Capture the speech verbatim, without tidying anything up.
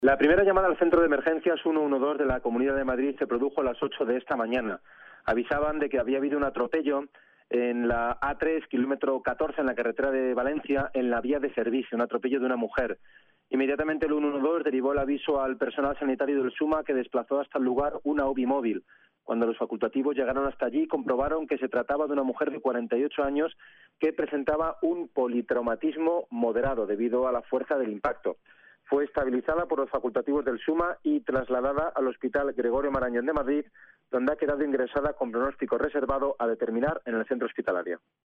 La primera llamada al centro de emergencias ciento doce de la Comunidad de Madrid se produjo a las ocho de esta mañana. Avisaban de que había habido un atropello en la A tres, kilómetro catorce, en la carretera de Valencia, en la vía de servicio, un atropello de una mujer. Inmediatamente el ciento doce derivó el aviso al personal sanitario del SUMA, que desplazó hasta el lugar una U B I móvil. Cuando los facultativos llegaron hasta allí, comprobaron que se trataba de una mujer de cuarenta y ocho años que presentaba un politraumatismo moderado debido a la fuerza del impacto. Fue estabilizada por los facultativos del SUMA y trasladada al Hospital Gregorio Marañón de Madrid, donde ha quedado ingresada con pronóstico reservado a determinar en el centro hospitalario.